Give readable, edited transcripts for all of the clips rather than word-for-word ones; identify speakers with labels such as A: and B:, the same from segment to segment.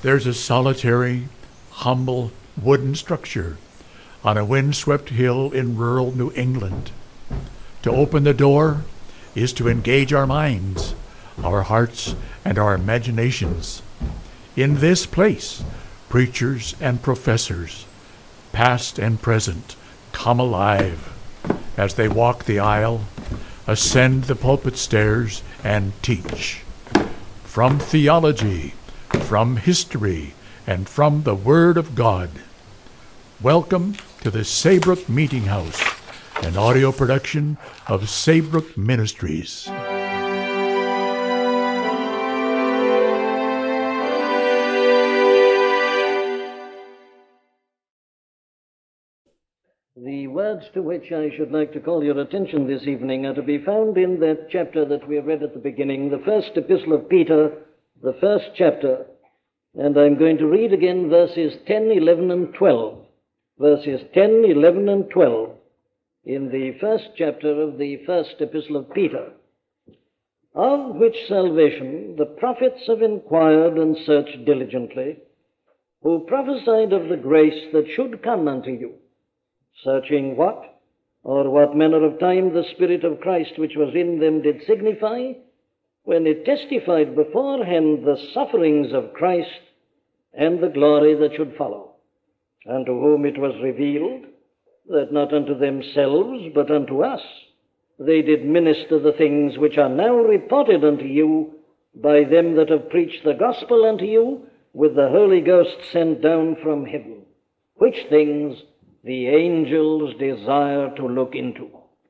A: There's a solitary, humble wooden structure on a windswept hill in rural New England. To open the door is to engage our minds, our hearts, and our imaginations. In this place, preachers and professors, past and present, come alive as they walk the aisle, ascend the pulpit stairs, and teach. From theology, from history, and from the Word of God. Welcome to the Saybrook Meeting House, an audio production of Saybrook Ministries.
B: The words to which I should like to call your attention this evening are to be found in that chapter that we read at the beginning, the first epistle of Peter, the first chapter, and I'm going to read again verses 10, 11, and 12. Verses 10, 11, and 12 in the first chapter of the first epistle of Peter. Of which salvation the prophets have inquired and searched diligently, who prophesied of the grace that should come unto you, searching what, or what manner of time the Spirit of Christ which was in them did signify, when it testified beforehand the sufferings of Christ and the glory that should follow, unto whom it was revealed that not unto themselves, but unto us, they did minister the things which are now reported unto you by them that have preached the gospel unto you with the Holy Ghost sent down from heaven, which things the angels desire to look into.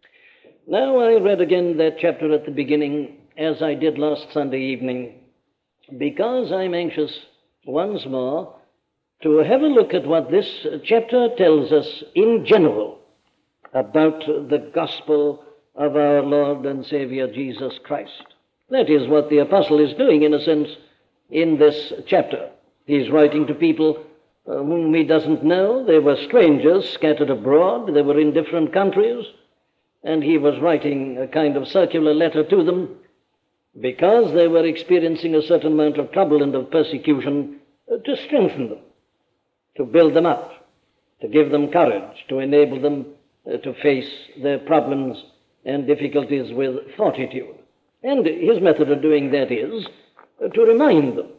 B: Now I read again that chapter at the beginning, as I did last Sunday evening, because I'm anxious once more to have a look at what this chapter tells us in general about the gospel of our Lord and Savior Jesus Christ. That is what the apostle is doing, in a sense, in this chapter. He's writing to people whom he doesn't know. They were strangers scattered abroad. They were in different countries, and he was writing a kind of circular letter to them because they were experiencing a certain amount of trouble and of persecution, to strengthen them, to build them up, to give them courage, to enable them to face their problems and difficulties with fortitude. And his method of doing that is to remind them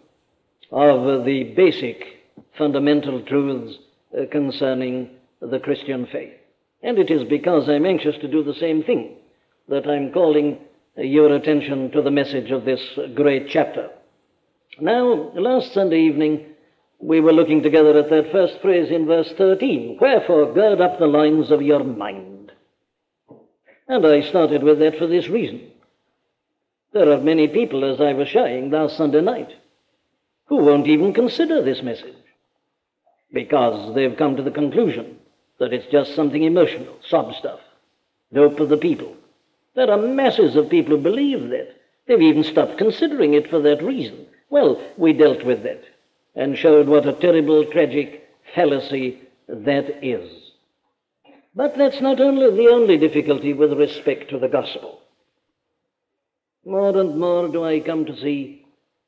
B: of the basic fundamental truths concerning the Christian faith. And it is because I'm anxious to do the same thing that I'm calling your attention to the message of this great chapter. Now, last Sunday evening, we were looking together at that first phrase in verse 13, wherefore gird up the loins of your mind. And I started with that for this reason. There are many people, as I was sharing last Sunday night, who won't even consider this message because they've come to the conclusion that it's just something emotional, sob stuff, dope of the people. There are masses of people who believe that. They've even stopped considering it for that reason. Well, we dealt with that and showed what a terrible, tragic fallacy that is. But that's not only the only difficulty with respect to the gospel. More and more do I come to see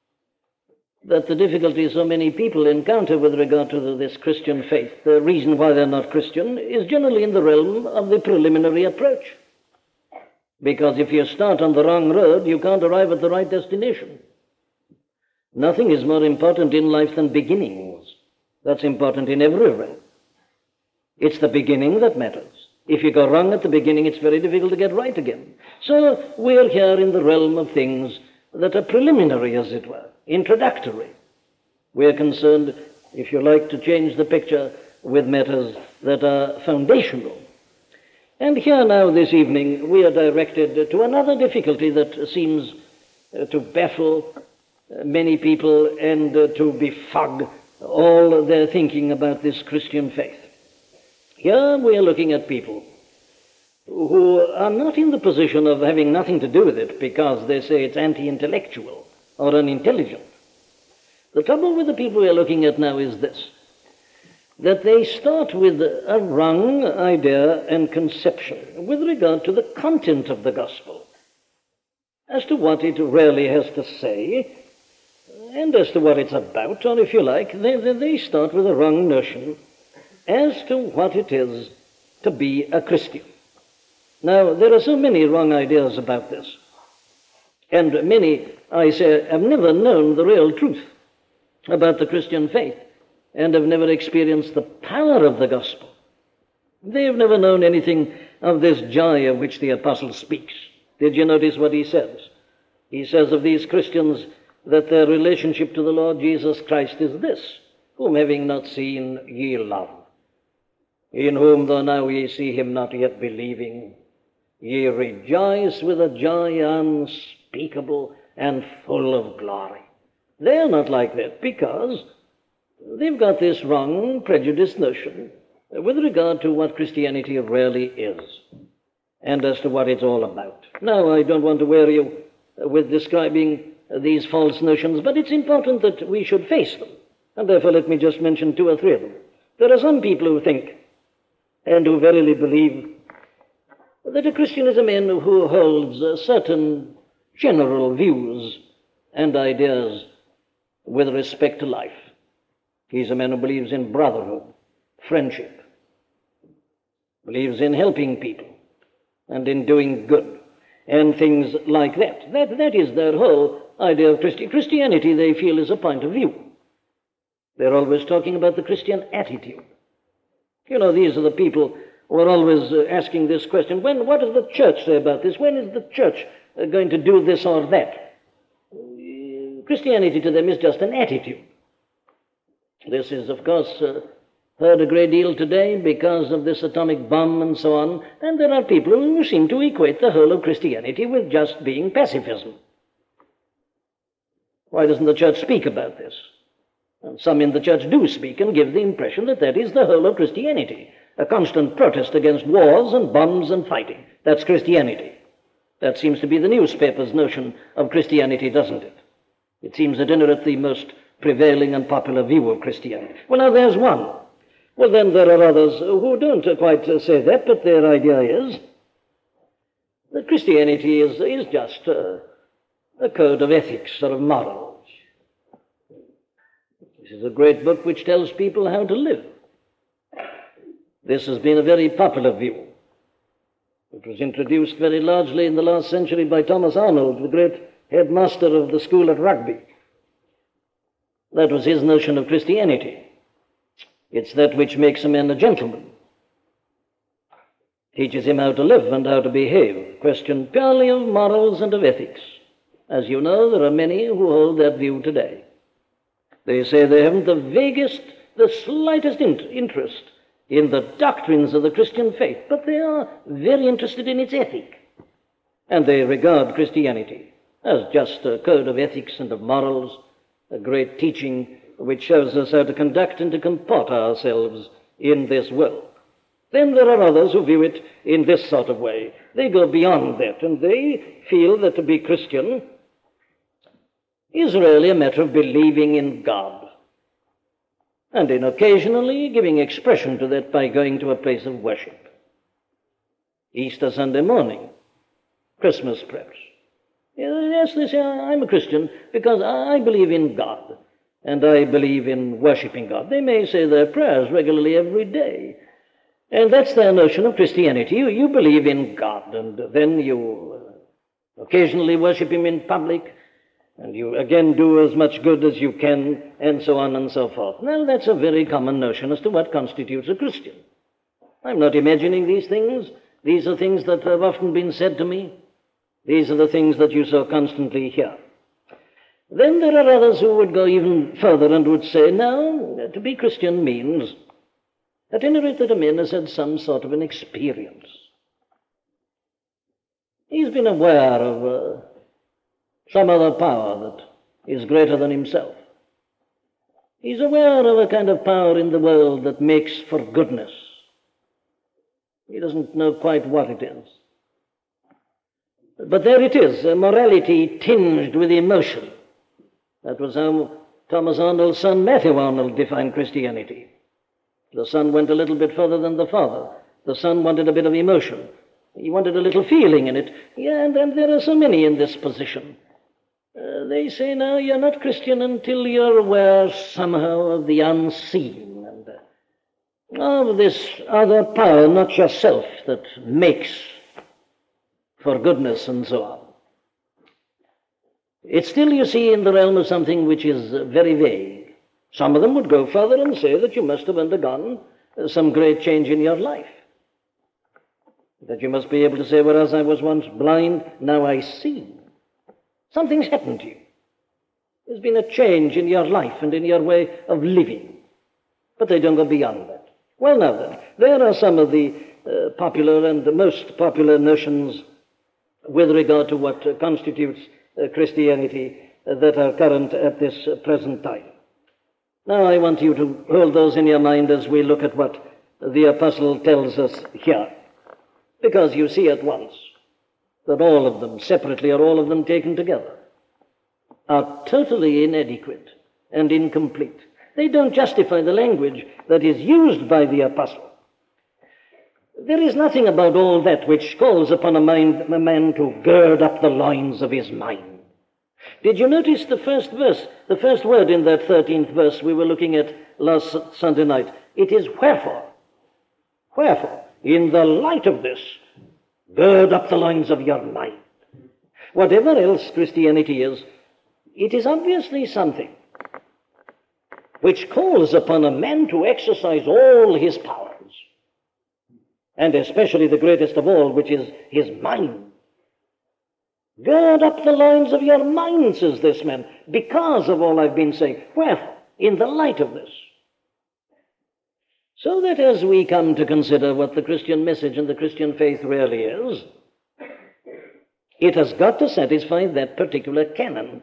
B: that the difficulty so many people encounter with regard to this Christian faith, the reason why they're not Christian, is generally in the realm of the preliminary approach. Because if you start on the wrong road, you can't arrive at the right destination. Nothing is more important in life than beginnings. That's important in every realm. It's the beginning that matters. If you go wrong at the beginning, it's very difficult to get right again. So we're here in the realm of things that are preliminary, as it were, introductory. We're concerned, if you like to change the picture, with matters that are foundational. And here now this evening we are directed to another difficulty that seems to baffle many people and to befog all their thinking about this Christian faith. Here we are looking at people who are not in the position of having nothing to do with it because they say it's anti-intellectual or unintelligent. The trouble with the people we are looking at now is this, that they start with a wrong idea and conception with regard to the content of the gospel, as to what it really has to say, And as to what it's about, or if you like, they start with a wrong notion as to what it is to be a Christian. Now, there are so many wrong ideas about this. And many, I say, have never known the real truth about the Christian faith and have never experienced the power of the gospel. They have never known anything of this joy of which the apostle speaks. Did you notice what he says? He says of these Christians that their relationship to the Lord Jesus Christ is this: whom having not seen ye love, in whom though now ye see him not yet believing, ye rejoice with a joy unspeakable and full of glory. They are not like that because they've got this wrong, prejudiced notion with regard to what Christianity really is and as to what it's all about. Now, I don't want to weary you with describing these false notions, but it's important that we should face them. And therefore, let me just mention 2 or 3 of them. There are some people who think and who verily believe that a Christian is a man who holds certain general views and ideas with respect to life. He's a man who believes in brotherhood, friendship, believes in helping people and in doing good and things like that. That is their whole idea of Christianity, they feel, is a point of view. They're always talking about the Christian attitude. You know, these are the people who are always asking this question: what does the church say about this? When is the church going to do this or that? Christianity to them is just an attitude. This is, of course, heard a great deal today because of this atomic bomb and so on, and there are people who seem to equate the whole of Christianity with just being pacifism. Why doesn't the church speak about this? And some in the church do speak and give the impression that that is the whole of Christianity, a constant protest against wars and bombs and fighting. That's Christianity. That seems to be the newspaper's notion of Christianity, doesn't it? It seems at any rate the most prevailing and popular view of Christianity. Well, now there's one. Well, then there are others who don't quite say that, but their idea is that Christianity is just a code of ethics or of morals. This is a great book which tells people how to live. This has been a very popular view. It was introduced very largely in the last century by Thomas Arnold, the great headmaster of the school at Rugby. That was his notion of Christianity. It's that which makes a man a gentleman, teaches him how to live and how to behave, question purely of morals and of ethics. As you know, there are many who hold that view today. They say they haven't the vaguest, the slightest interest in the doctrines of the Christian faith, but they are very interested in its ethic. And they regard Christianity as just a code of ethics and of morals, a great teaching which shows us how to conduct and to comport ourselves in this world. Then there are others who view it in this sort of way. They go beyond that, and they feel that to be Christian is really a matter of believing in God, and in occasionally giving expression to that by going to a place of worship. Easter Sunday morning, Christmas perhaps. Yes, they say, I'm a Christian because I believe in God, and I believe in worshiping God. They may say their prayers regularly every day, and that's their notion of Christianity. You believe in God, and then you occasionally worship Him in public, and you again do as much good as you can, and so on and so forth. Now, that's a very common notion as to what constitutes a Christian. I'm not imagining these things. These are things that have often been said to me. These are the things that you so constantly hear. Then there are others who would go even further and would say, no, to be Christian means, at any rate, that a man has had some sort of an experience. He's been aware of some other power that is greater than himself. He's aware of a kind of power in the world that makes for goodness. He doesn't know quite what it is. But there it is, a morality tinged with emotion. That was how Thomas Arnold's son Matthew Arnold defined Christianity. The son went a little bit further than the father. The son wanted a bit of emotion. He wanted a little feeling in it. Yeah, and there are so many in this position. they say, now, you're not Christian until you're aware somehow of the unseen and of this other power, not yourself, that makes for goodness and so on. It's still, you see, in the realm of something which is very vague. Some of them would go further and say that you must have undergone some great change in your life. That you must be able to say, whereas I was once blind, now I see. Something's happened to you. There's been a change in your life and in your way of living. But they don't go beyond that. Well, now then, there are some of the popular and the most popular notions with regard to what constitutes Christianity that are current at this present time. Now, I want you to hold those in your mind as we look at what the apostle tells us here. Because you see at once that all of them, separately or all of them taken together, are totally inadequate and incomplete. They don't justify the language that is used by the apostle. There is nothing about all that which calls upon a man to gird up the loins of his mind. Did you notice the first verse, the first word in that 13th verse we were looking at last Sunday night? It is wherefore. Wherefore, in the light of this, gird up the loins of your mind. Whatever else Christianity is, it is obviously something which calls upon a man to exercise all his powers, and especially the greatest of all, which is his mind. Gird up the loins of your mind, says this man, because of all I've been saying. Wherefore, in the light of this. So that as we come to consider what the Christian message and the Christian faith really is, it has got to satisfy that particular canon.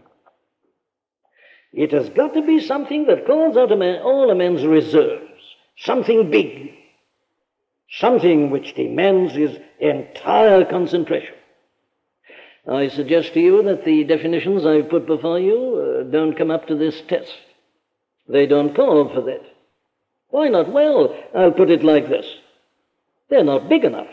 B: It has got to be something that calls out all a man's reserves, something big, something which demands his entire concentration. I suggest to you that the definitions I've put before you don't come up to this test. They don't call for that. Why not? Well, I'll put it like this. They're not big enough.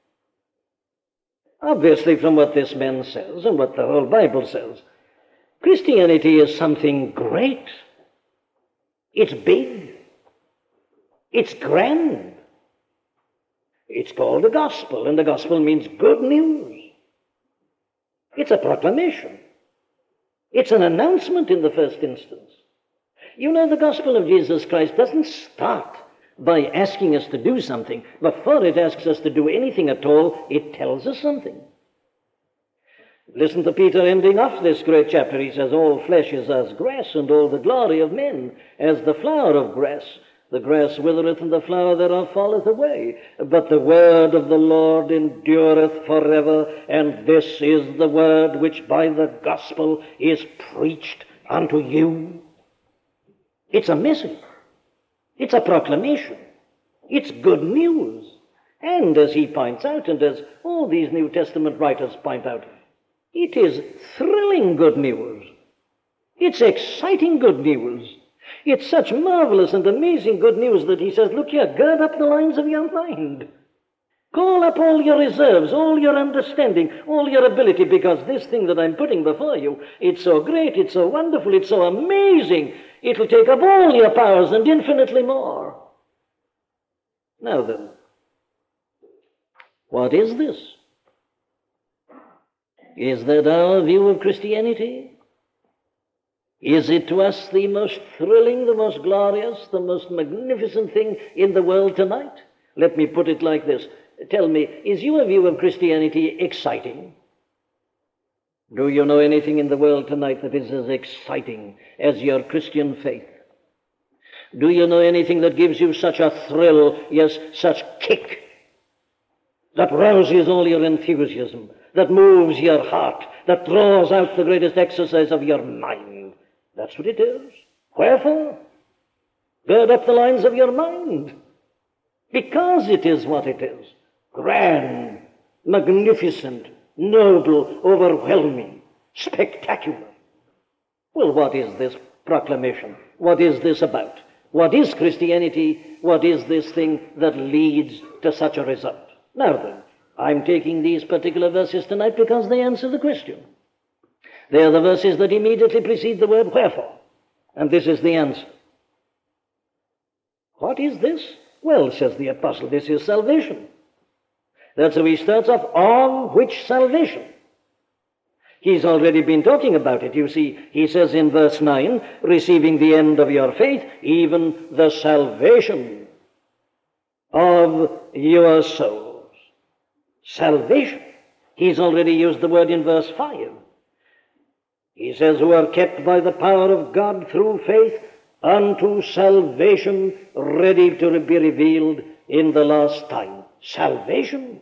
B: Obviously, from what this man says and what the whole Bible says, Christianity is something great. It's big. It's grand. It's called the gospel, and the gospel means good news. It's a proclamation. It's an announcement in the first instance. You know, the gospel of Jesus Christ doesn't start by asking us to do something. Before it asks us to do anything at all, it tells us something. Listen to Peter ending off this great chapter. He says, all flesh is as grass, and all the glory of men as the flower of grass. The grass withereth, and the flower thereof falleth away. But the word of the Lord endureth forever, and this is the word which by the gospel is preached unto you. It's a message. It's a proclamation. It's good news. And as he points out, and as all these New Testament writers point out, it is thrilling good news. It's exciting good news. It's such marvelous and amazing good news that he says, look here, gird up the loins of your mind. Call up all your reserves, all your understanding, all your ability, because this thing that I'm putting before you, it's so great, it's so wonderful, it's so amazing. It'll take up all your powers and infinitely more. Now then, what is this? Is that our view of Christianity? Is it to us the most thrilling, the most glorious, the most magnificent thing in the world tonight? Let me put it like this. Tell me, is your view of Christianity exciting? Do you know anything in the world tonight that is as exciting as your Christian faith? Do you know anything that gives you such a thrill, yes, such kick, that rouses all your enthusiasm, that moves your heart, that draws out the greatest exercise of your mind? That's what it is. Wherefore? Gird up the loins of your mind. Because it is what it is. Grand, magnificent, noble, overwhelming, spectacular. Well, what is this proclamation? What is this about? What is Christianity? What is this thing that leads to such a result? Now then, I'm taking these particular verses tonight because they answer the question. They are the verses that immediately precede the word wherefore. And this is the answer. What is this? Well, says the apostle, this is salvation. That's how he starts off, on which salvation. He's already been talking about it. You see, he says in verse 9, receiving the end of your faith, even the salvation of your souls. Salvation. He's already used the word in verse 5. He says, who are kept by the power of God through faith unto salvation, ready to be revealed in the last time. Salvation.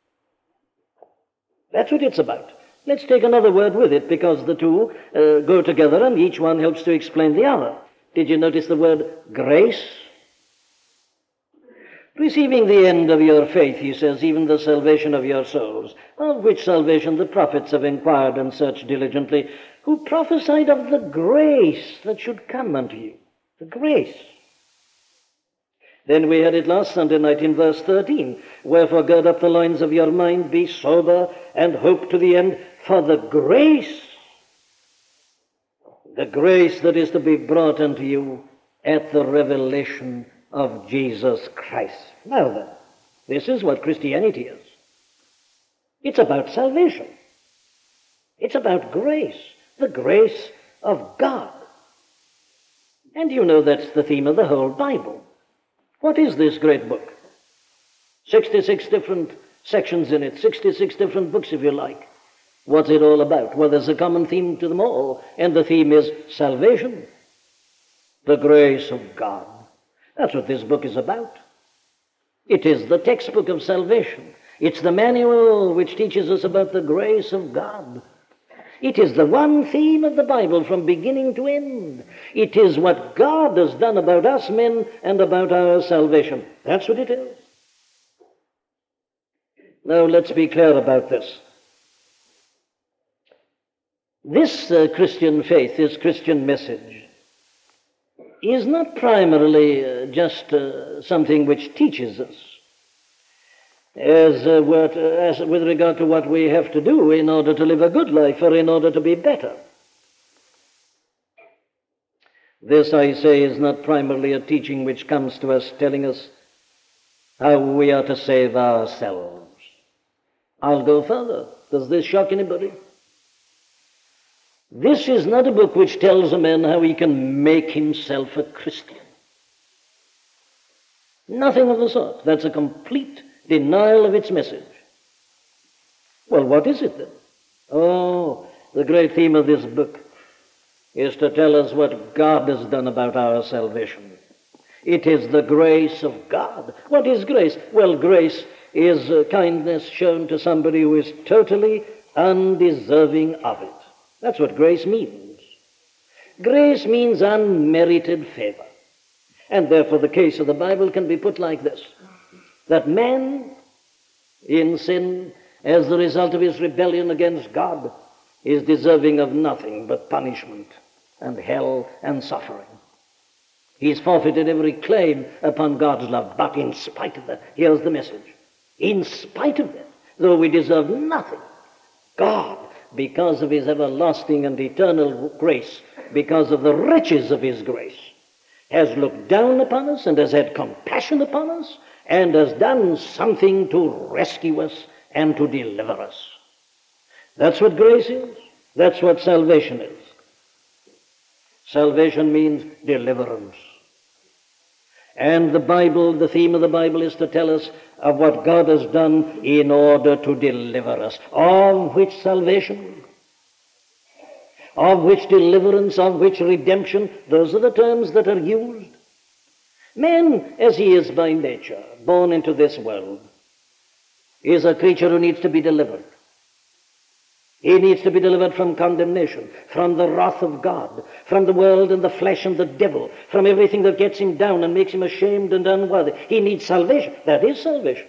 B: That's what it's about. Let's take another word with it, because the two go together and each one helps to explain the other. Did you notice the word grace? Receiving the end of your faith, he says, even the salvation of your souls, of which salvation the prophets have inquired and searched diligently, who prophesied of the grace that should come unto you. The grace. Then we had it last Sunday night in verse 13. Wherefore gird up the loins of your mind, be sober, and hope to the end for the grace that is to be brought unto you at the revelation of Jesus Christ. Now then, this is what Christianity is. It's about salvation. It's about grace, the grace of God. And you know that's the theme of the whole Bible. What is this great book? 66 different sections in it, 66 different books if you like. What's it all about? Well, there's a common theme to them all, and the theme is salvation, the grace of God. That's what this book is about. It is the textbook of salvation. It's the manual which teaches us about the grace of God. It is the one theme of the Bible from beginning to end. It is what God has done about us men and about our salvation. That's what it is. Now let's be clear about this. This Christian faith, this Christian message, is not primarily just something which teaches us as with regard to what we have to do in order to live a good life or in order to be better. This, I say, is not primarily a teaching which comes to us telling us how we are to save ourselves. I'll go further. Does this shock anybody? This is not a book which tells a man how he can make himself a Christian. Nothing of the sort. That's a complete denial of its message. Well, what is it then? Oh, the great theme of this book is to tell us what God has done about our salvation. It is the grace of God. What is grace? Well, grace is kindness shown to somebody who is totally undeserving of it. That's what grace means. Grace means unmerited favor. And therefore the case of the Bible can be put like this: that man in sin, as the result of his rebellion against God, is deserving of nothing but punishment and hell and suffering. He's forfeited every claim upon God's love, but in spite of that, here's the message: in spite of that, though we deserve nothing, God, because of his everlasting and eternal grace, because of the riches of his grace, has looked down upon us and has had compassion upon us and has done something to rescue us and to deliver us. That's what grace is. That's what salvation is. Salvation means deliverance. And the Bible, the theme of the Bible is to tell us of what God has done in order to deliver us. Of which salvation, of which deliverance, of which redemption, those are the terms that are used. Man, as he is by nature, born into this world, is a creature who needs to be delivered. He needs to be delivered from condemnation, from the wrath of God, from the world and the flesh and the devil, from everything that gets him down and makes him ashamed and unworthy. He needs salvation. That is salvation.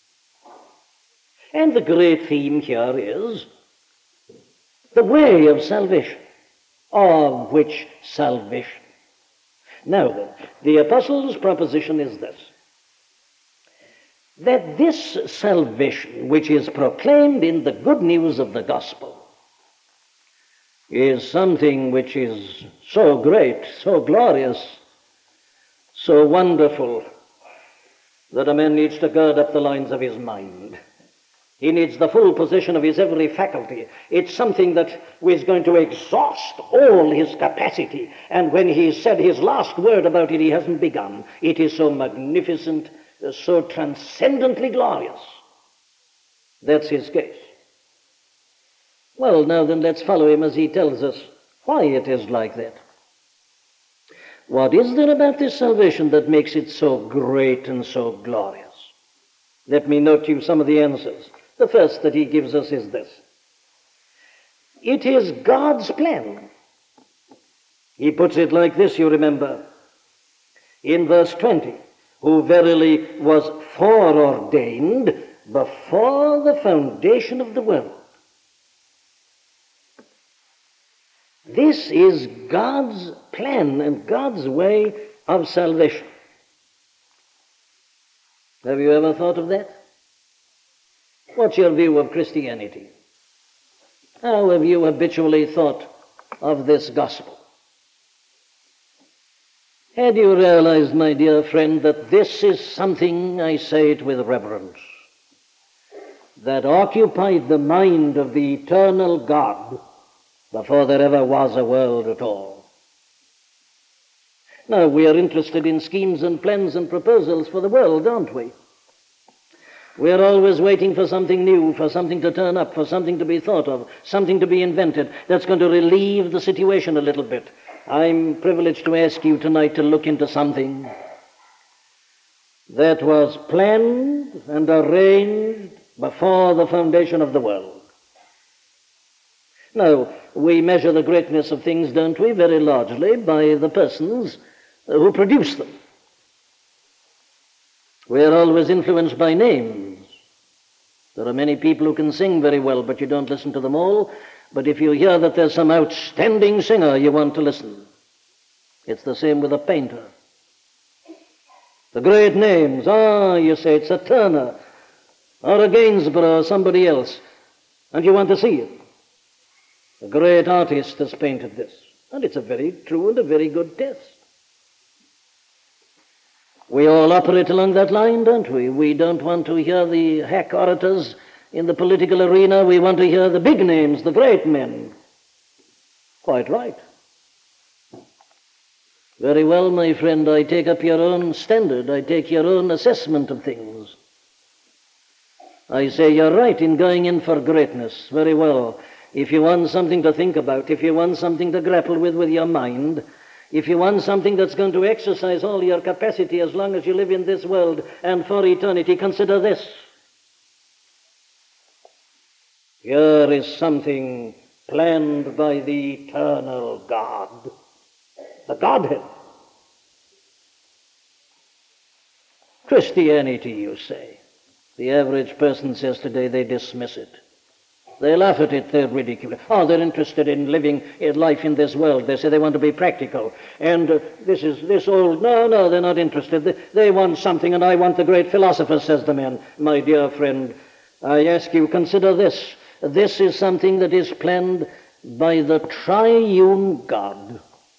B: And the great theme here is the way of salvation, of which salvation. Now then, the apostle's proposition is this: that this salvation, which is proclaimed in the good news of the gospel, is something which is so great, so glorious, so wonderful, that a man needs to gird up the loins of his mind. He needs the full possession of his every faculty. It's something that is going to exhaust all his capacity. And when he's said his last word about it, he hasn't begun. It is so magnificent, so transcendently glorious. That's his case. Well, now then, let's follow him as he tells us why it is like that. What is there about this salvation that makes it so great and so glorious? Let me note you some of the answers. The first that he gives us is this. It is God's plan. He puts it like this, you remember, in verse 20, who verily was foreordained before the foundation of the world. This is God's plan and God's way of salvation. Have you ever thought of that? What's your view of Christianity? How have you habitually thought of this gospel? Had you realized, my dear friend, that this is something, I say it with reverence, that occupied the mind of the eternal God before there ever was a world at all? Now, we are interested in schemes and plans and proposals for the world, aren't we? We're always waiting for something new, for something to turn up, for something to be thought of, something to be invented that's going to relieve the situation a little bit. I'm privileged to ask you tonight to look into something that was planned and arranged before the foundation of the world. Now, we measure the greatness of things, don't we, very largely by the persons who produce them. We are always influenced by names. There are many people who can sing very well, but you don't listen to them all. But if you hear that there's some outstanding singer, you want to listen. It's the same with a painter. The great names, you say it's a Turner, or a Gainsborough, or somebody else, and you want to see it. A great artist has painted this, and it's a very true and a very good test. We all operate along that line, don't we? We don't want to hear the hack orators in the political arena. We want to hear the big names, the great men. Quite right. Very well, my friend, I take up your own standard. I take your own assessment of things. I say you're right in going in for greatness. Very well. If you want something to think about, if you want something to grapple with your mind, if you want something that's going to exercise all your capacity as long as you live in this world and for eternity, consider this. Here is something planned by the eternal God, the Godhead. Christianity, you say. The average person says today they dismiss it. They laugh at it, they ridicule it. They're interested in living life in this world. They say they want to be practical. And this old, no, they're not interested. They want something, and I want the great philosopher, says the man. My dear friend, I ask you, consider this. This is something that is planned by the triune God.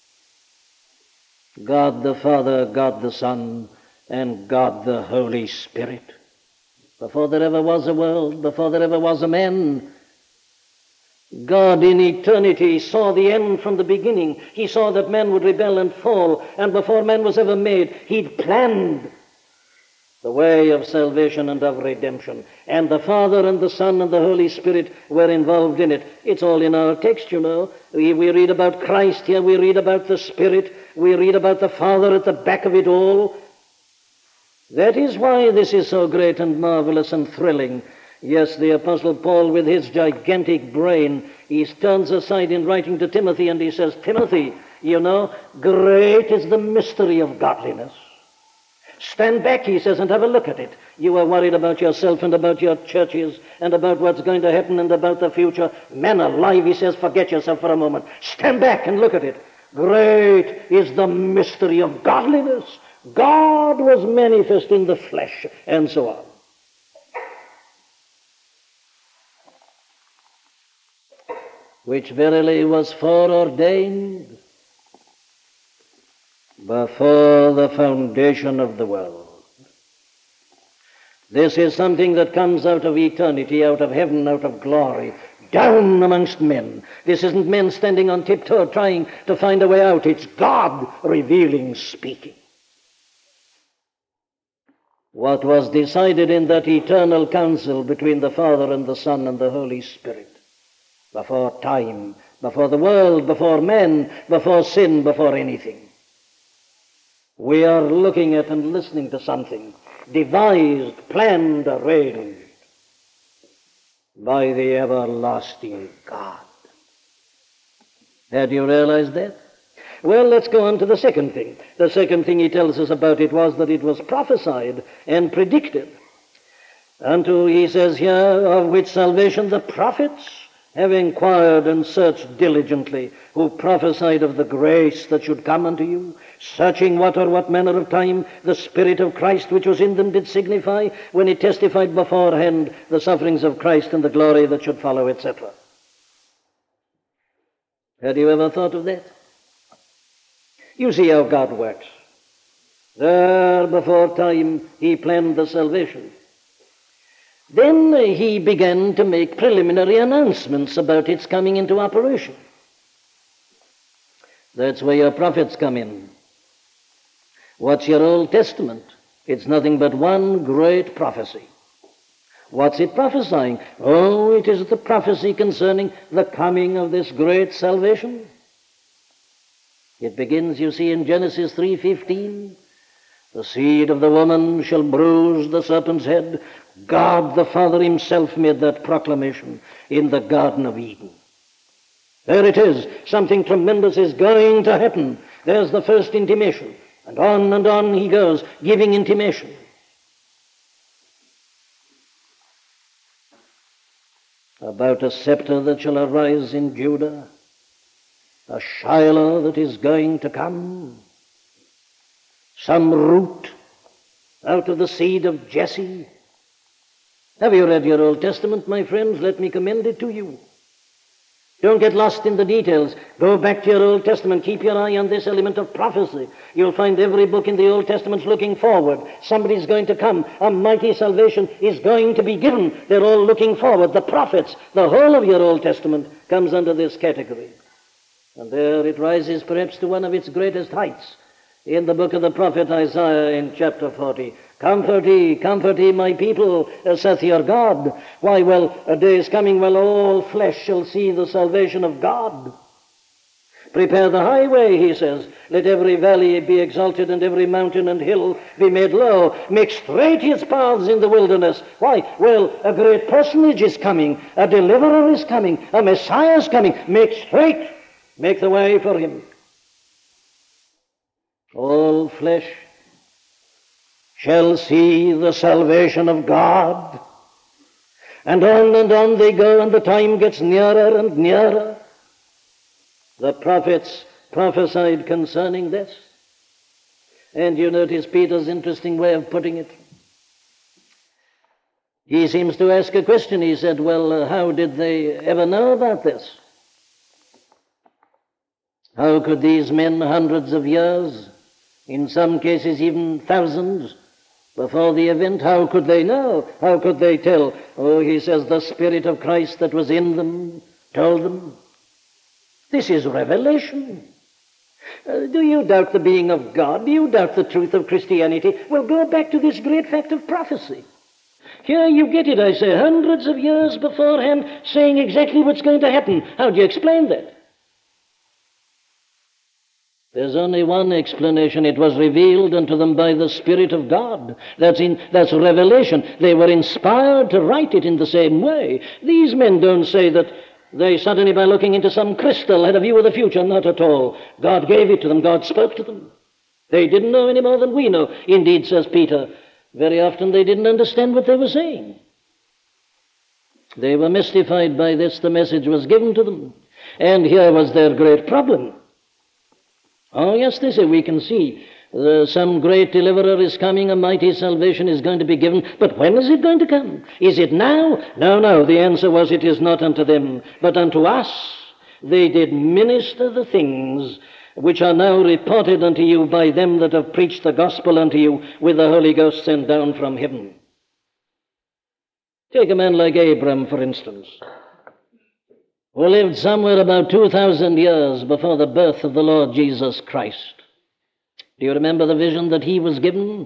B: God the Father, God the Son, and God the Holy Spirit. Before there ever was a world, before there ever was a man, God in eternity saw the end from the beginning. He saw that man would rebel and fall, and before man was ever made, he'd planned the way of salvation and of redemption. And the Father and the Son and the Holy Spirit were involved in it. It's all in our text, you know. We read about Christ here, we read about the Spirit, we read about the Father at the back of it all. That is why this is so great and marvelous and thrilling. Yes, the Apostle Paul, with his gigantic brain, he turns aside in writing to Timothy and he says, Timothy, you know, great is the mystery of godliness. Stand back, he says, and have a look at it. You are worried about yourself and about your churches and about what's going to happen and about the future. Man alive, he says, forget yourself for a moment. Stand back and look at it. Great is the mystery of godliness. God was manifest in the flesh, and so on. which verily was foreordained before the foundation of the world. This is something that comes out of eternity, out of heaven, out of glory, down amongst men. This isn't men standing on tiptoe trying to find a way out. It's God revealing, speaking. What was decided in that eternal council between the Father and the Son and the Holy Spirit, before time, before the world, before men, before sin, before anything. We are looking at and listening to something devised, planned, arranged by the everlasting God. Had you realized that? Well, let's go on to the second thing. The second thing he tells us about it was that it was prophesied and predicted. Unto, he says here, of which salvation the prophets have inquired and searched diligently, who prophesied of the grace that should come unto you, searching what manner of time the Spirit of Christ which was in them did signify, when he testified beforehand the sufferings of Christ and the glory that should follow, etc. Had you ever thought of that? You see how God works. There before time he planned the salvation. Then he began to make preliminary announcements about its coming into operation. That's where your prophets come in. What's your Old Testament? It's nothing but one great prophecy. What's it prophesying? Oh, it is the prophecy concerning the coming of this great salvation. It begins, you see, in Genesis 3:15. The seed of the woman shall bruise the serpent's head. God the Father himself made that proclamation in the Garden of Eden. There it is. Something tremendous is going to happen. There's the first intimation. And on he goes, giving intimation. About a scepter that shall arise in Judah, a Shiloh that is going to come, some root out of the seed of Jesse. Have you read your Old Testament, my friends? Let me commend it to you. Don't get lost in the details. Go back to your Old Testament. Keep your eye on this element of prophecy. You'll find every book in the Old Testament's looking forward. Somebody's going to come. A mighty salvation is going to be given. They're all looking forward. The prophets, the whole of your Old Testament comes under this category. And there it rises perhaps to one of its greatest heights in the book of the prophet Isaiah in chapter 40. Comfort ye, my people, saith your God. Why, well, a day is coming when all flesh shall see the salvation of God. Prepare the highway, he says. Let every valley be exalted and every mountain and hill be made low. Make straight his paths in the wilderness. Why? Well, a great personage is coming. A deliverer is coming. A Messiah is coming. Make straight. Make the way for him. All flesh shall see the salvation of God. And on they go, and the time gets nearer and nearer. The prophets prophesied concerning this. And you notice Peter's interesting way of putting it. He seems to ask a question. He said, well, how did they ever know about this? How could these men, hundreds of years, in some cases even thousands, before the event, how could they know? How could they tell? Oh, he says, the Spirit of Christ that was in them told them. This is revelation. Do you doubt the being of God? Do you doubt the truth of Christianity? Well, go back to this great fact of prophecy. Here you get it, I say, hundreds of years beforehand, saying exactly what's going to happen. How do you explain that? There's only one explanation. It was revealed unto them by the Spirit of God. That's revelation. They were inspired to write it in the same way. These men don't say that they suddenly, by looking into some crystal, had a view of the future. Not at all. God gave it to them. God spoke to them. They didn't know any more than we know. Indeed, says Peter, very often they didn't understand what they were saying. They were mystified by this. The message was given to them. And here was their great problem. Oh, yes, they say, we can see some great deliverer is coming, a mighty salvation is going to be given. But when is it going to come? Is it now? No. The answer was, it is not unto them, but unto us. they did minister the things which are now reported unto you by them that have preached the gospel unto you with the Holy Ghost sent down from heaven. Take a man like Abram, for instance, who lived somewhere about 2,000 years before the birth of the Lord Jesus Christ. Do you remember the vision that he was given?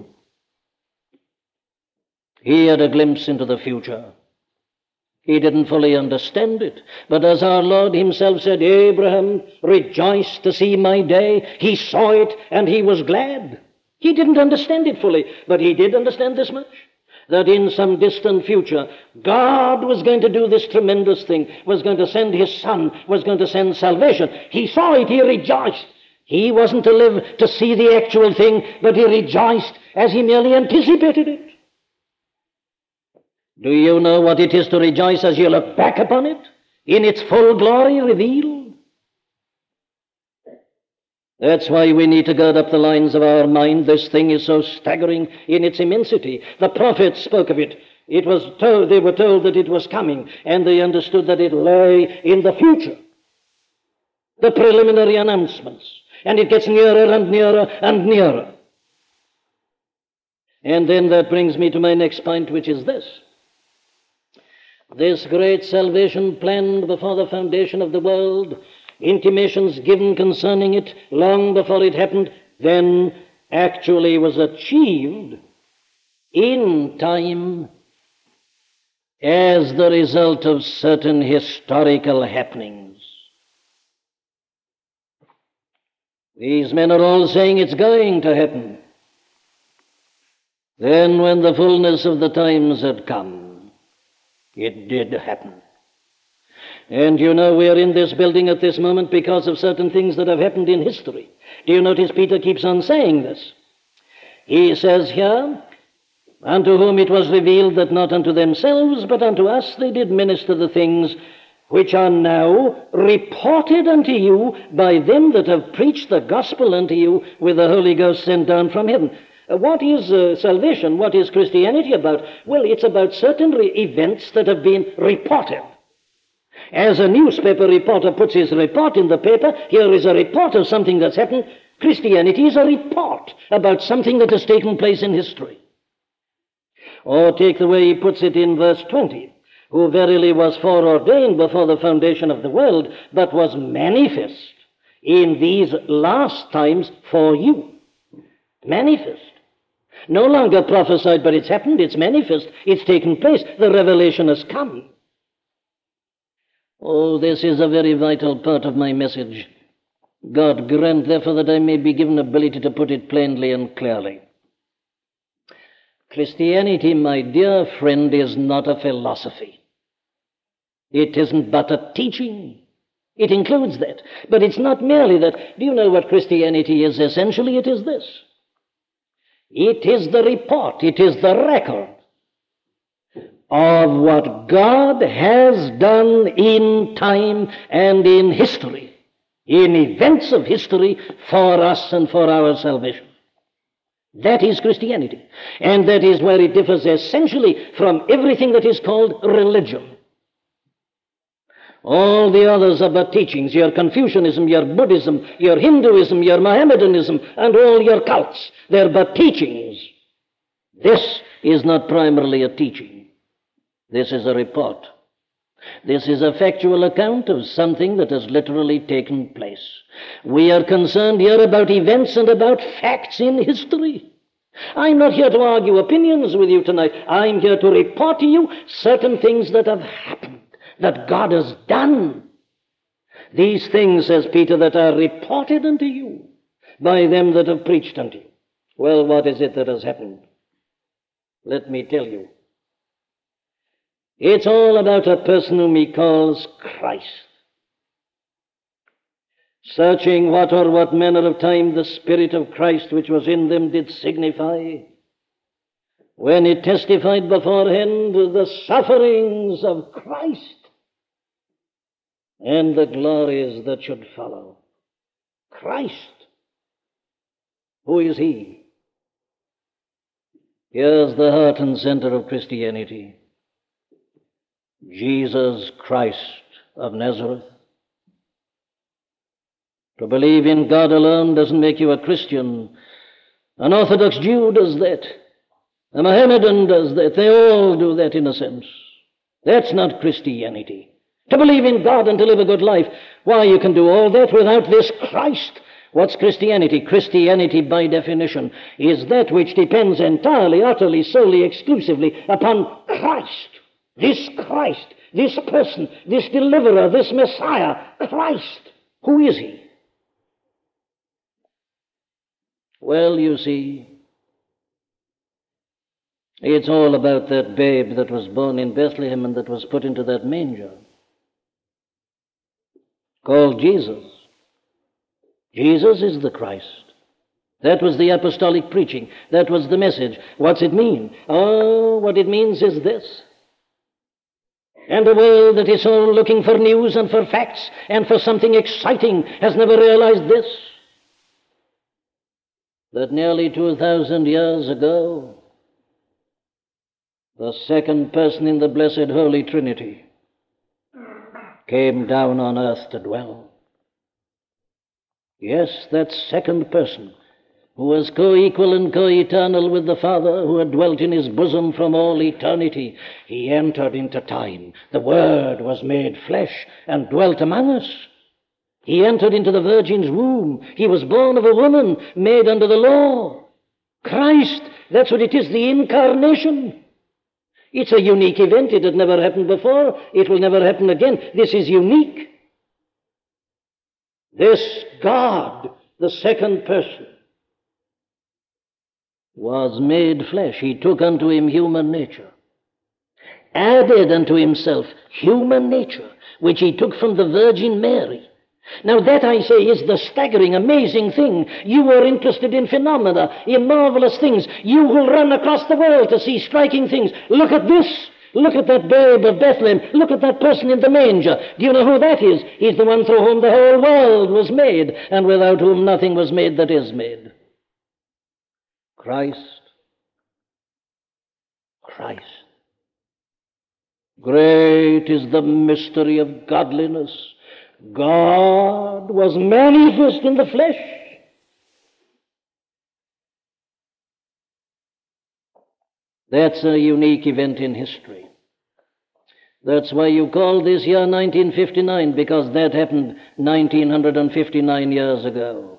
B: He had a glimpse into the future. He didn't fully understand it. But as our Lord himself said, Abraham rejoiced to see my day. He saw it and he was glad. He didn't understand it fully, but he did understand this much, that in some distant future, God was going to do this tremendous thing, was going to send his Son, was going to send salvation. He saw it, he rejoiced. He wasn't to live to see the actual thing, but he rejoiced as he merely anticipated it. Do you know what it is to rejoice as you look back upon it, in its full glory revealed? That's why we need to gird up the lines of our mind. This thing is so staggering in its immensity. The prophets spoke of it. They were told that it was coming, and they understood that it lay in the future. The preliminary announcements. And it gets nearer and nearer and nearer. And then that brings me to my next point, which is this. This great salvation planned before the foundation of the world, intimations given concerning it long before it happened, then actually was achieved in time as the result of certain historical happenings. These men are all saying it's going to happen. Then when the fullness of the times had come, it did happen. And you know, we are in this building at this moment because of certain things that have happened in history. Do you notice Peter keeps on saying this? He says here, unto whom it was revealed that not unto themselves, but unto us they did minister the things which are now reported unto you by them that have preached the gospel unto you with the Holy Ghost sent down from heaven. What is salvation? What is Christianity about? Well, it's about certain events that have been reported. As a newspaper reporter puts his report in the paper, here is a report of something that's happened. Christianity is a report about something that has taken place in history. Or take the way he puts it in verse 20, who verily was foreordained before the foundation of the world, but was manifest in these last times for you. Manifest. No longer prophesied, but it's happened, it's manifest, it's taken place, the revelation has come. Oh, this is a very vital part of my message. God grant, therefore, that I may be given ability to put it plainly and clearly. Christianity, my dear friend, is not a philosophy. It isn't but a teaching. It includes that. But it's not merely that. Do you know what Christianity is? Essentially, it is this. It is the report, it is the record of what God has done in time and in history, in events of history for us and for our salvation. That is Christianity. And that is where it differs essentially from everything that is called religion. All the others are but teachings, your Confucianism, your Buddhism, your Hinduism, your Mohammedanism, and all your cults. They're but teachings. This is not primarily a teaching. This is a report. This is a factual account of something that has literally taken place. We are concerned here about events and about facts in history. I'm not here to argue opinions with you tonight. I'm here to report to you certain things that have happened, that God has done. These things, says Peter, that are reported unto you by them that have preached unto you. Well, what is it that has happened? Let me tell you. It's all about a person whom he calls Christ. Searching what or what manner of time the Spirit of Christ which was in them did signify, when it testified beforehand the sufferings of Christ and the glories that should follow. Christ. Who is he? Here's the heart and center of Christianity. Jesus Christ of Nazareth, To believe in God alone doesn't make you a Christian. An Orthodox Jew does that. A Mohammedan does that. They all do that in a sense. That's not Christianity. To believe in God and to live a good life. Why, you can do all that without this Christ. What's Christianity? Christianity, by definition, is that which depends entirely, utterly, solely, exclusively upon Christ. This Christ, this person, this deliverer, this Messiah, Christ. Who is he? Well, you see, it's all about that babe that was born in Bethlehem and that was put into that manger, called Jesus. Jesus is the Christ. That was the apostolic preaching. That was the message. What's it mean? Oh, what it means is this. And a world that is all looking for news and for facts and for something exciting has never realized this. That nearly 2,000 years ago, the second person in the blessed Holy Trinity came down on earth to dwell. Yes, that second person, who was co-equal and co-eternal with the Father, who had dwelt in his bosom from all eternity, he entered into time. The Word was made flesh and dwelt among us. He entered into the Virgin's womb. He was born of a woman made under the law. Christ, that's what it is, the incarnation. It's a unique event. It had never happened before. It will never happen again. This is unique. This God, the second person, was made flesh. He took unto him human nature, added unto himself human nature, which he took from the Virgin Mary. Now that, I say, is the staggering, amazing thing. You are interested in phenomena, in marvelous things. You will run across the world to see striking things. Look at this. Look at that babe of Bethlehem. Look at that person in the manger. Do you know who that is? He's the one through whom the whole world was made, and without whom nothing was made that is made. Christ. Christ. Great is the mystery of godliness. God was manifest in the flesh. That's a unique event in history. That's why you call this year 1959, because that happened 1959 years ago.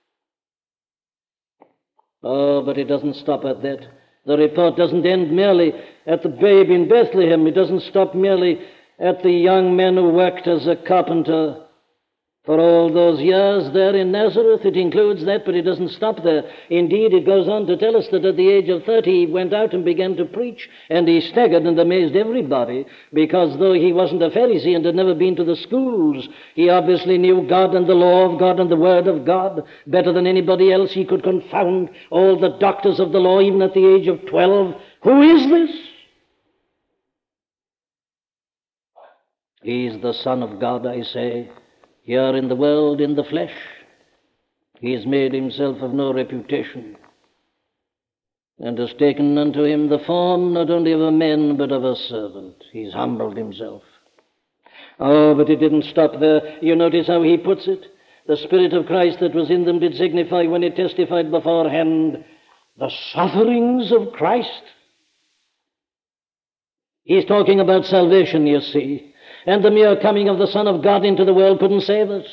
B: Oh, but it doesn't stop at that. The report doesn't end merely at the babe in Bethlehem. It doesn't stop merely at the young man who worked as a carpenter for all those years there in Nazareth. It includes that, but it doesn't stop there. Indeed, it goes on to tell us that at the age of 30, he went out and began to preach, and he staggered and amazed everybody, because though he wasn't a Pharisee and had never been to the schools, he obviously knew God and the law of God and the word of God better than anybody else. He could confound all the doctors of the law, even at the age of 12. Who is this? He is the Son of God, I say, here in the world, in the flesh. He has made himself of no reputation, and has taken unto him the form not only of a man, but of a servant. He's humbled himself. Oh, but it didn't stop there. You notice how he puts it? The Spirit of Christ that was in them did signify, when it testified beforehand, the sufferings of Christ. He's talking about salvation, you see. And the mere coming of the Son of God into the world couldn't save us.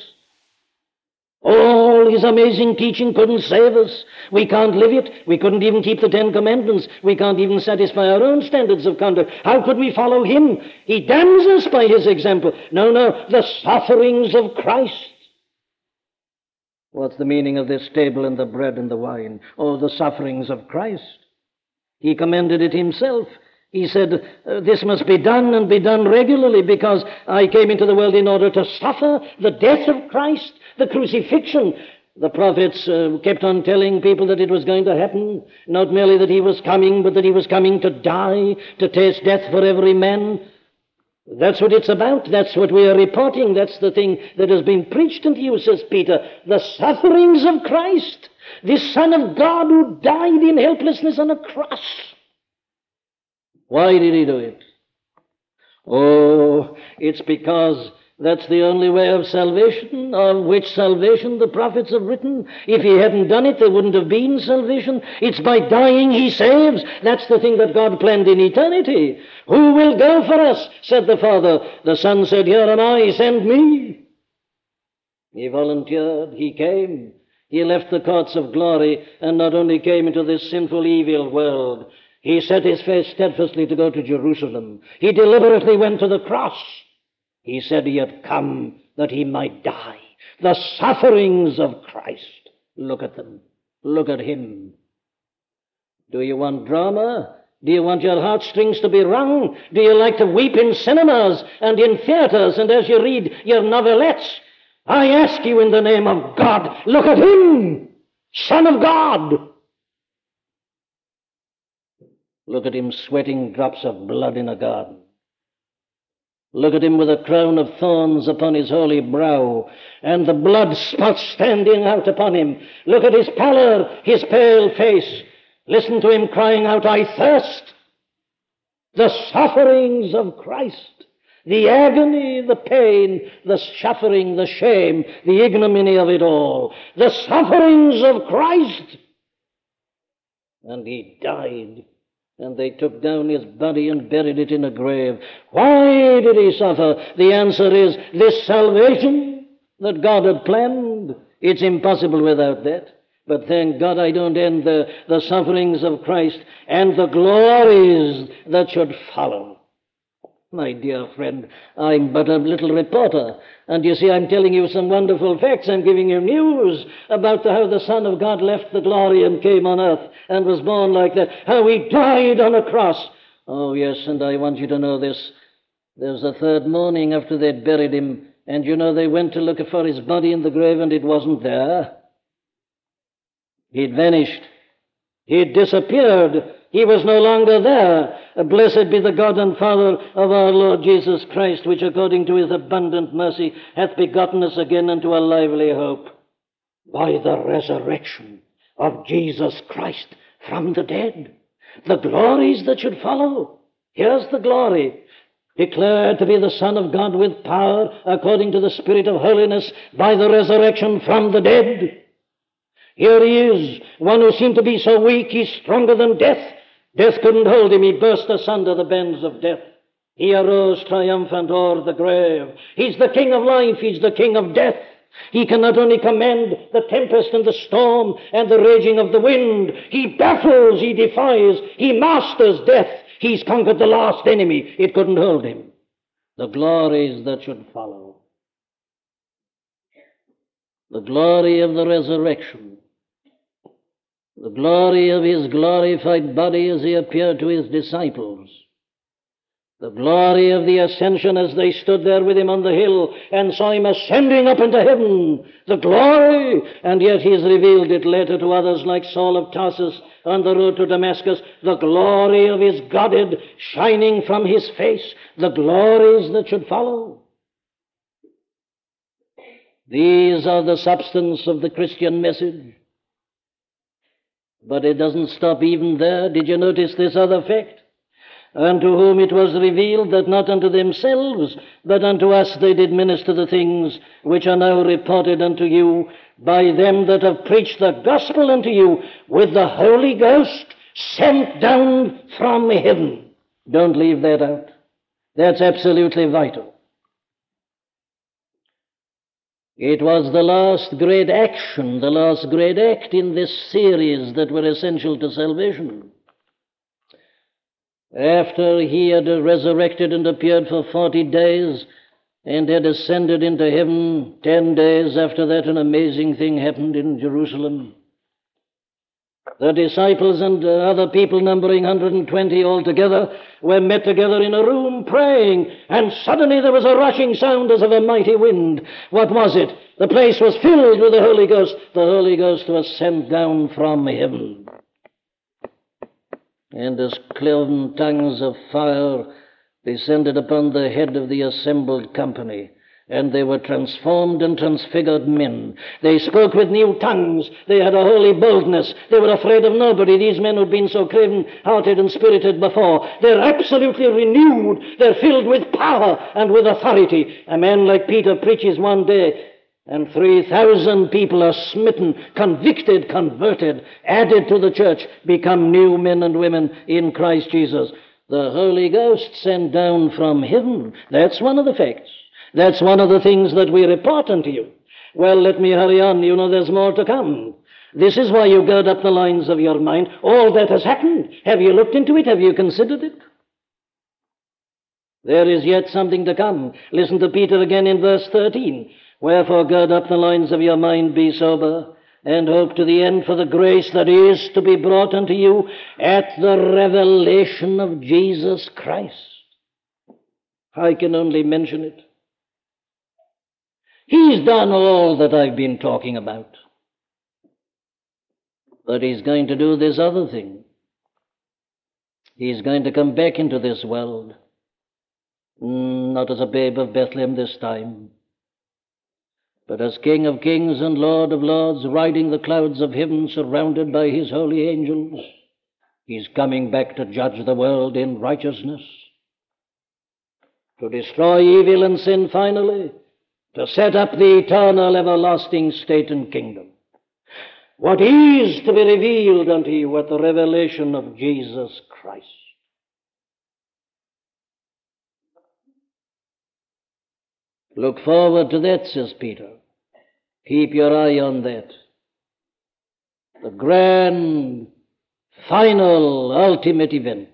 B: All his amazing teaching couldn't save us. We can't live it. We couldn't even keep the 10 Commandments. We can't even satisfy our own standards of conduct. How could we follow him? He damns us by his example. No, the sufferings of Christ. What's the meaning of this table and the bread and the wine? Oh, the sufferings of Christ. He commanded it himself. He said, this must be done and be done regularly, because I came into the world in order to suffer the death of Christ, the crucifixion. The prophets kept on telling people that it was going to happen, not merely that he was coming, but that he was coming to die, to taste death for every man. That's what it's about. That's what we are reporting. That's the thing that has been preached unto you, says Peter. The sufferings of Christ, this Son of God who died in helplessness on a cross. Why did he do it? Oh, it's because That's the only way of salvation, of which salvation the prophets have written. If he hadn't done it, there wouldn't have been salvation. It's by dying he saves. That's the thing that God planned in eternity. Who will go for us? Said the Father. The Son said, here am I, send me. He volunteered, he came. He left the courts of glory and not only came into this sinful, evil world, he set his face steadfastly to go to Jerusalem. He deliberately went to the cross. He said he had come that he might die. The sufferings of Christ. Look at them. Look at him. Do you want drama? Do you want your heartstrings to be wrung? Do you like to weep in cinemas and in theaters and as you read your novelettes? I ask you in the name of God, look at him, Son of God. Look at him sweating drops of blood in a garden. Look at him with a crown of thorns upon his holy brow, and the blood spots standing out upon him. Look at his pallor, his pale face. Listen to him crying out, I thirst. The sufferings of Christ, the agony, the pain, the suffering, the shame, the ignominy of it all. The sufferings of Christ. And he died. And they took down his body and buried it in a grave. Why did he suffer? The answer is this salvation that God had planned. It's impossible without that. But thank God I don't end the sufferings of Christ and the glories that should follow. My dear friend, I'm but a little reporter, and you see I'm telling you some wonderful facts. I'm giving you news about how the Son of God left the glory and came on earth and was born like that, how he died on a cross. Oh, yes, and I want you to know this. There's the third morning after they'd buried him, and you know they went to look for his body in the grave, and it wasn't there. He'd vanished. He'd disappeared. He was no longer there. Blessed be the God and Father of our Lord Jesus Christ, which according to his abundant mercy hath begotten us again unto a lively hope by the resurrection of Jesus Christ from the dead. The glories that should follow. Here's the glory. Declared to be the Son of God with power according to the Spirit of holiness by the resurrection from the dead. Here he is, one who seemed to be so weak he's stronger than death. Death couldn't hold him. He burst asunder the bands of death. He arose triumphant o'er the grave. He's the King of life. He's the King of death. He can not only command the tempest and the storm and the raging of the wind. He baffles, he defies, he masters death. He's conquered the last enemy. It couldn't hold him. The glories that should follow. The glory of the resurrection. The glory of his glorified body as he appeared to his disciples. The glory of the ascension as they stood there with him on the hill and saw him ascending up into heaven. The glory, and yet he's revealed it later to others like Saul of Tarsus on the road to Damascus. The glory of his Godhead shining from his face. The glories that should follow. These are the substance of the Christian message. But it doesn't stop even there. Did you notice this other fact? Unto whom it was revealed that not unto themselves, but unto us they did minister the things which are now reported unto you by them that have preached the gospel unto you with the Holy Ghost sent down from heaven. Don't leave that out. That's absolutely vital. It was the last great action, the last great act in this series that were essential to salvation. After he had resurrected and appeared for 40 days and had ascended into heaven, 10 days after that, an amazing thing happened in Jerusalem. The disciples and other people, numbering 120 altogether, were met together in a room praying, and suddenly there was a rushing sound as of a mighty wind. What was it? The place was filled with the Holy Ghost. The Holy Ghost was sent down from heaven. And as cloven tongues of fire descended upon the head of the assembled company, and they were transformed and transfigured men. They spoke with new tongues. They had a holy boldness. They were afraid of nobody. These men who'd been so craven-hearted and spirited before. They're absolutely renewed. They're filled with power and with authority. A man like Peter preaches one day, and 3,000 people are smitten, convicted, converted, added to the church, become new men and women in Christ Jesus. The Holy Ghost sent down from heaven. That's one of the facts. That's one of the things that we report unto you. Well, let me hurry on. You know there's more to come. This is why you gird up the loins of your mind. All that has happened. Have you looked into it? Have you considered it? There is yet something to come. Listen to Peter again in verse 13. Wherefore gird up the loins of your mind, be sober, and hope to the end for the grace that is to be brought unto you at the revelation of Jesus Christ. I can only mention it. He's done all that I've been talking about. But he's going to do this other thing. He's going to come back into this world. Not as a babe of Bethlehem this time, but as King of kings and Lord of lords, riding the clouds of heaven, surrounded by his holy angels. He's coming back to judge the world in righteousness, to destroy evil and sin finally, to set up the eternal, everlasting state and kingdom. What is to be revealed unto you at the revelation of Jesus Christ. Look forward to that, says Peter. Keep your eye on that. The grand, final, ultimate event,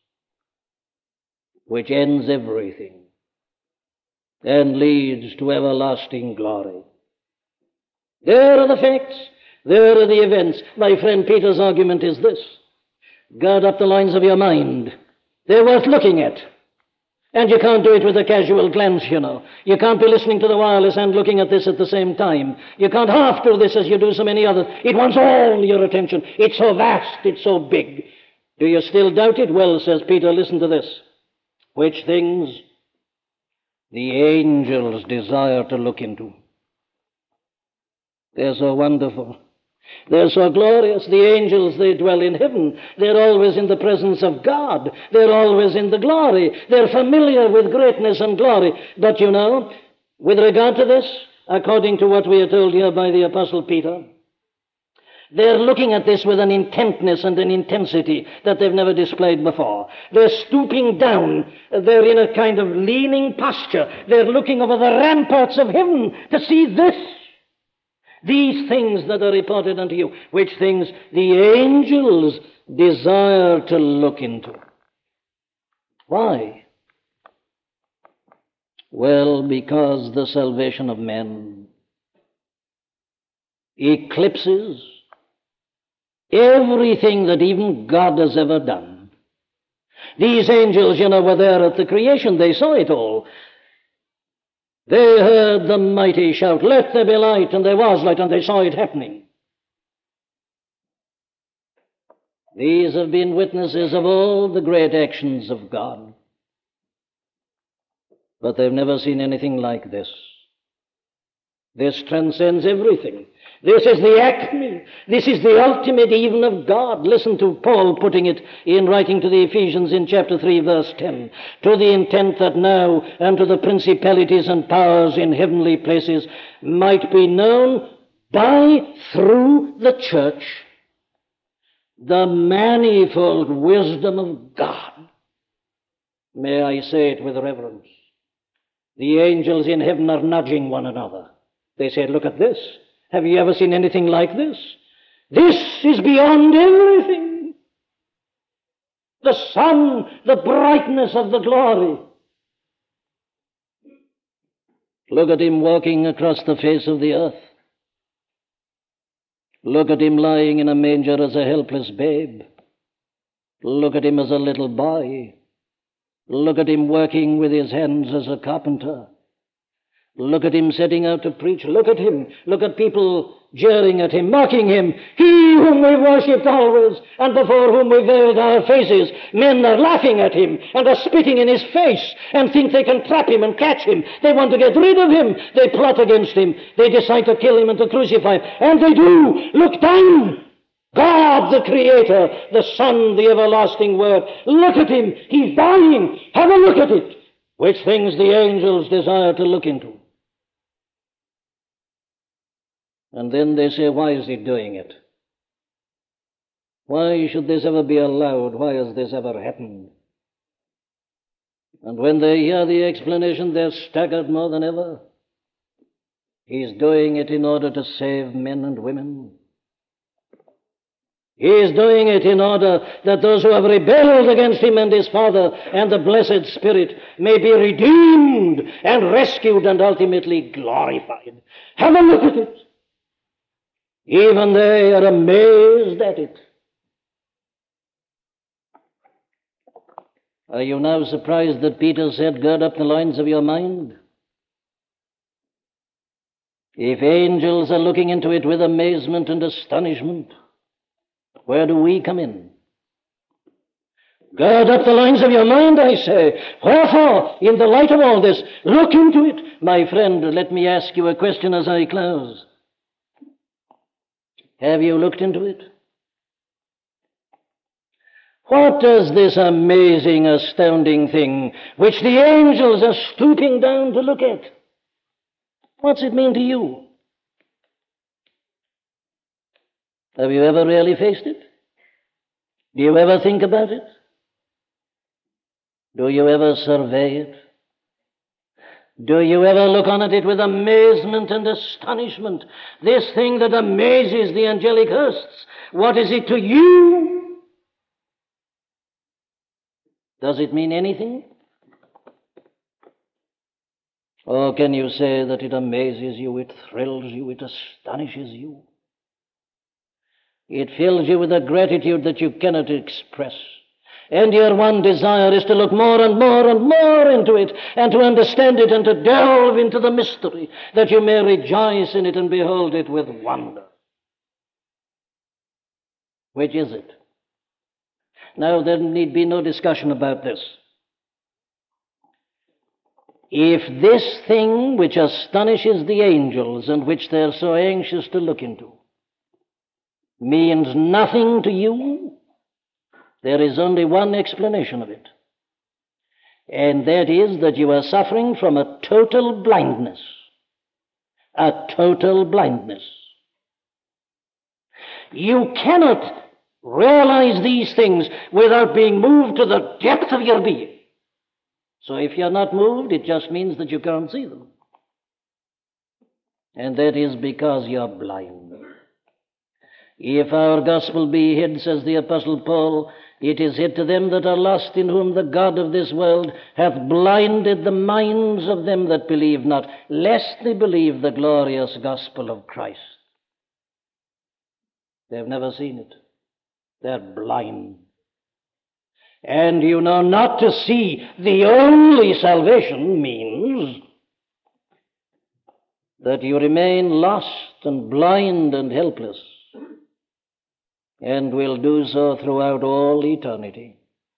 B: which ends everything and leads to everlasting glory. There are the facts. There are the events. My friend Peter's argument is this. Gird up the loins of your mind. They're worth looking at. And you can't do it with a casual glance, you know. You can't be listening to the wireless and looking at this at the same time. You can't half do this as you do so many others. It wants all your attention. It's so vast, it's so big. Do you still doubt it? Well, says Peter, listen to this. Which things the angels desire to look into. They're so wonderful. They're so glorious. The angels, they dwell in heaven. They're always in the presence of God. They're always in the glory. They're familiar with greatness and glory. But you know, with regard to this, according to what we are told here by the Apostle Peter, they're looking at this with an intentness and an intensity that they've never displayed before. They're stooping down. They're in a kind of leaning posture. They're looking over the ramparts of heaven to see this. These things that are reported unto you, which things the angels desire to look into. Why? Well, because the salvation of men eclipses everything that even God has ever done. These angels, you know, were there at the creation. They saw it all. They heard the mighty shout, let there be light, and there was light, and they saw it happening. These have been witnesses of all the great actions of God. But they've never seen anything like this. This transcends everything. This is the acme. This is the ultimate even of God. Listen to Paul putting it in writing to the Ephesians in chapter 3, verse 10. To the intent that now unto the principalities and powers in heavenly places might be known through the church, the manifold wisdom of God. May I say it with reverence. The angels in heaven are nudging one another. They say, look at this. Have you ever seen anything like this? This is beyond everything. The sun, the brightness of the glory. Look at him walking across the face of the earth. Look at him lying in a manger as a helpless babe. Look at him as a little boy. Look at him working with his hands as a carpenter. Look at him setting out to preach. Look at him. Look at people jeering at him, mocking him. He whom we worshipped always, and before whom we veiled our faces. Men are laughing at him, and are spitting in his face, and think they can trap him and catch him. They want to get rid of him. They plot against him. They decide to kill him and to crucify him. And they do. Look down. God, the Creator, the Son, the everlasting Word. Look at him. He's dying. Have a look at it. Which things the angels desire to look into. And then they say, why is he doing it? Why should this ever be allowed? Why has this ever happened? And when they hear the explanation, they're staggered more than ever. He's doing it in order to save men and women. He is doing it in order that those who have rebelled against him and his Father and the blessed Spirit may be redeemed and rescued and ultimately glorified. Have a look at it. Even they are amazed at it. Are you now surprised that Peter said, gird up the loins of your mind? If angels are looking into it with amazement and astonishment, where do we come in? Gird up the loins of your mind, I say. Wherefore, in the light of all this, look into it. My friend, let me ask you a question as I close. Have you looked into it? What does this amazing, astounding thing, which the angels are stooping down to look at, what's it mean to you? Have you ever really faced it? Do you ever think about it? Do you ever survey it? Do you ever look on at it with amazement and astonishment? This thing that amazes the angelic hosts, what is it to you? Does it mean anything? Or can you say that it amazes you, it thrills you, it astonishes you? It fills you with a gratitude that you cannot express. And your one desire is to look more and more and more into it, and to understand it, and to delve into the mystery, that you may rejoice in it and behold it with wonder. Which is it? Now, there need be no discussion about this. If this thing which astonishes the angels, and which they're so anxious to look into, means nothing to you, there is only one explanation of it. And that is that you are suffering from a total blindness. A total blindness. You cannot realize these things without being moved to the depth of your being. So if you're not moved, it just means that you can't see them. And that is because you're blind. If our gospel be hid, says the Apostle Paul, it is hid to them that are lost, in whom the God of this world hath blinded the minds of them that believe not, lest they believe the glorious gospel of Christ. They've never seen it. They're blind. And you know, not to see the only salvation means that you remain lost and blind and helpless, and will do so throughout all eternity.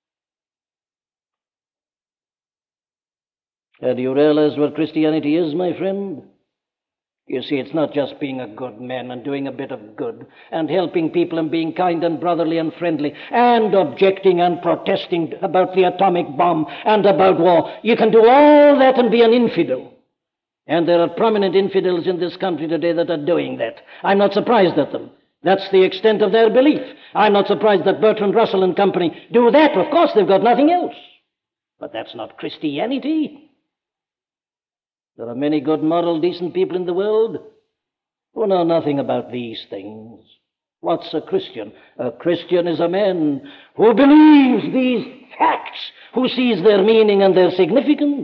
B: And do you realize what Christianity is, my friend? You see, it's not just being a good man and doing a bit of good and helping people and being kind and brotherly and friendly and objecting and protesting about the atomic bomb and about war. You can do all that and be an infidel. And there are prominent infidels in this country today that are doing that. I'm not surprised at them. That's the extent of their belief. I'm not surprised that Bertrand Russell and company do that. Of course, they've got nothing else. But that's not Christianity. There are many good, moral, decent people in the world who know nothing about these things. What's a Christian? A Christian is a man who believes these facts, who sees their meaning and their significance,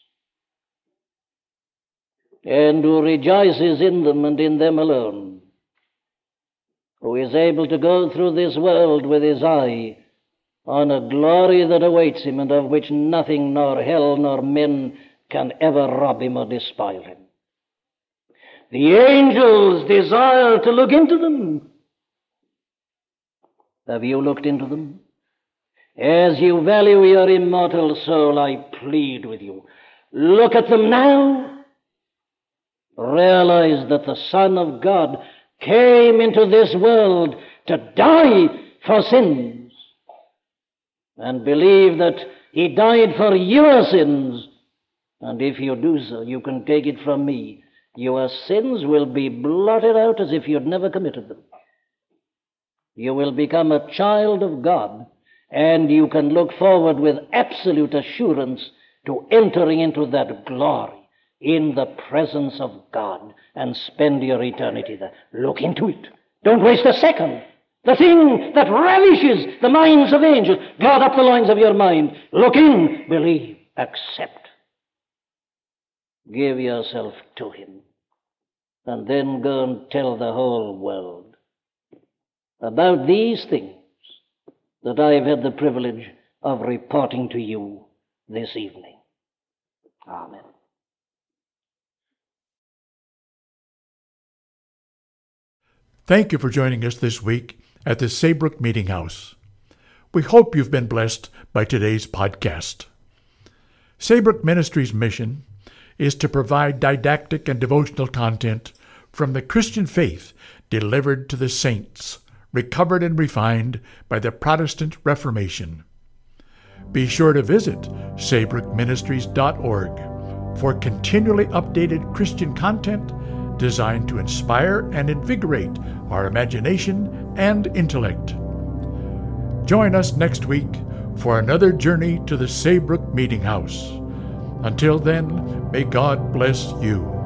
B: and who rejoices in them and in them alone, who is able to go through this world with his eye on a glory that awaits him and of which nothing, nor hell, nor men can ever rob him or despoil him. The angels desire to look into them. Have you looked into them? As you value your immortal soul, I plead with you, look at them now. Realize that the Son of God came into this world to die for sins. And believe that he died for your sins. And if you do so, you can take it from me, your sins will be blotted out as if you'd never committed them. You will become a child of God, and you can look forward with absolute assurance to entering into that glory in the presence of God and spend your eternity there. Look into it. Don't waste a second. The thing that ravishes the minds of angels. Guard up the lines of your mind. Look in, believe, accept. Give yourself to him. And then go and tell the whole world about these things that I've had the privilege of reporting to you this evening. Amen.
A: Thank you for joining us this week at the Saybrook Meeting House. We hope you've been blessed by today's podcast. Saybrook Ministries' mission is to provide didactic and devotional content from the Christian faith delivered to the saints, recovered and refined by the Protestant Reformation. Be sure to visit SaybrookMinistries.org for continually updated Christian content designed to inspire and invigorate our imagination and intellect. Join us next week for another journey to the Saybrook Meeting House. Until then, may God bless you.